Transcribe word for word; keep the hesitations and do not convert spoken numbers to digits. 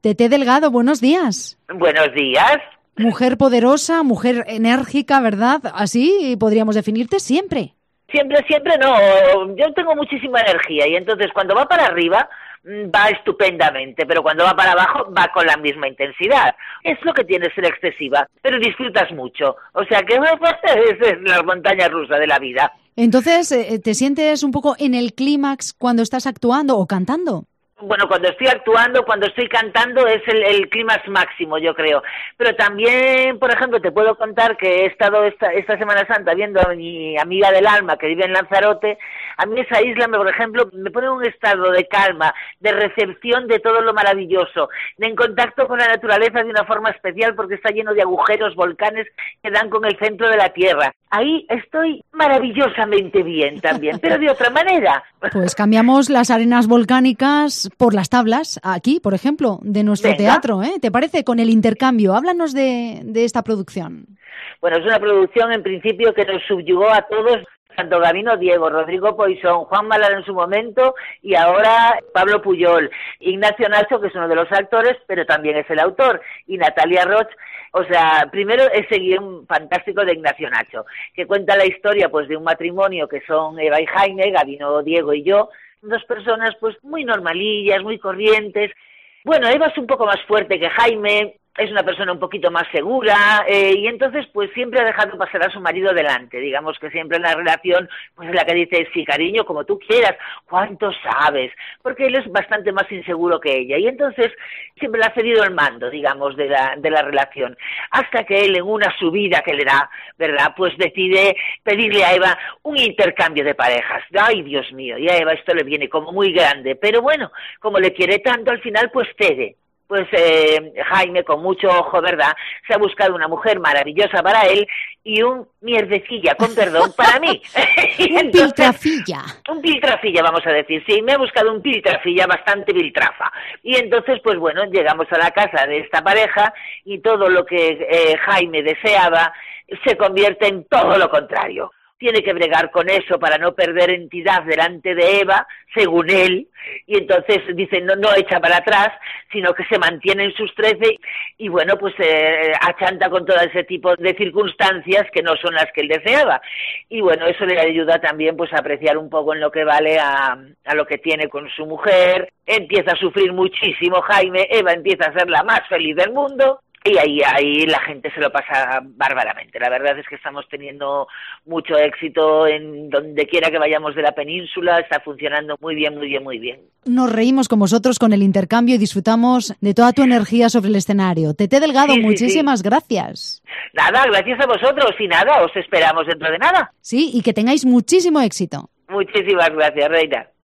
Tete Delgado, buenos días. Buenos días. Mujer poderosa, mujer enérgica, ¿verdad? Así podríamos definirte siempre. Siempre, siempre no. Yo tengo muchísima energía y entonces cuando va para arriba va estupendamente, pero cuando va para abajo va con la misma intensidad. Es lo que tiene ser excesiva, pero disfrutas mucho. O sea que es la montaña rusa de la vida. Entonces, ¿te sientes un poco en el clímax cuando estás actuando o cantando? Bueno, cuando estoy actuando, cuando estoy cantando es el, el clímax máximo, yo creo. Pero también, por ejemplo, te puedo contar que he estado esta, esta Semana Santa viendo a mi amiga del alma que vive en Lanzarote. A mí esa isla, por ejemplo, me pone en un estado de calma, de recepción de todo lo maravilloso, de en contacto con la naturaleza de una forma especial porque está lleno de agujeros, volcanes que dan con el centro de la Tierra. Ahí estoy maravillosamente bien también, pero de otra manera. Pues cambiamos las arenas volcánicas por las tablas, aquí, por ejemplo, de nuestro Venga. teatro, ¿eh? ¿Te parece? Con el intercambio. Háblanos de, de esta producción. Bueno, es una producción en principio que nos subyugó a todos, tanto Gabino Diego, Rodrigo Poisson, Juan Malar en su momento y ahora Pablo Puyol, Ignacio Nacho, que es uno de los actores, pero también es el autor, y Natalia Roch. O sea, primero ese guión fantástico de Ignacio Nacho, que cuenta la historia pues de un matrimonio que son Eva y Jaime, Gabino Diego y yo, dos personas pues muy normalillas, muy corrientes. Bueno, Eva es un poco más fuerte que Jaime, es una persona un poquito más segura, eh, y entonces pues siempre ha dejado pasar a su marido delante, digamos que siempre en la relación pues es la que dice, sí cariño, como tú quieras, ¿cuánto sabes? Porque él es bastante más inseguro que ella, y entonces siempre le ha cedido el mando, digamos, de la, de la relación, hasta que él en una subida que le da, ¿verdad?, pues decide pedirle a Eva un intercambio de parejas. Ay, Dios mío, y a Eva esto le viene como muy grande, pero bueno, como le quiere tanto, al final pues cede. Pues eh, Jaime, con mucho ojo, ¿verdad?, se ha buscado una mujer maravillosa para él y un mierdecilla, con perdón, para mí. Un Entonces, piltrafilla. Un piltrafilla, vamos a decir. Sí, me ha buscado un piltrafilla bastante piltrafa. Y entonces, pues bueno, llegamos a la casa de esta pareja y todo lo que eh, Jaime deseaba se convierte en todo lo contrario. Tiene que bregar con eso para no perder entidad delante de Eva, según él, y entonces dice, no, no echa para atrás, sino que se mantiene en sus trece, y bueno, pues eh, achanta con todo ese tipo de circunstancias que no son las que él deseaba. Y bueno, eso le ayuda también pues a apreciar un poco en lo que vale a, a lo que tiene con su mujer. Empieza a sufrir muchísimo Jaime, Eva empieza a ser la más feliz del mundo, y ahí, ahí la gente se lo pasa bárbaramente. La verdad es que estamos teniendo mucho éxito en donde quiera que vayamos de la península, está funcionando muy bien, muy bien, muy bien. Nos reímos con vosotros con el intercambio y disfrutamos de toda tu energía sobre el escenario. Tete Delgado, Sí, sí, muchísimas sí. gracias. Nada, gracias a vosotros y nada, os esperamos dentro de nada. Sí, y que tengáis muchísimo éxito. Muchísimas gracias, Reina.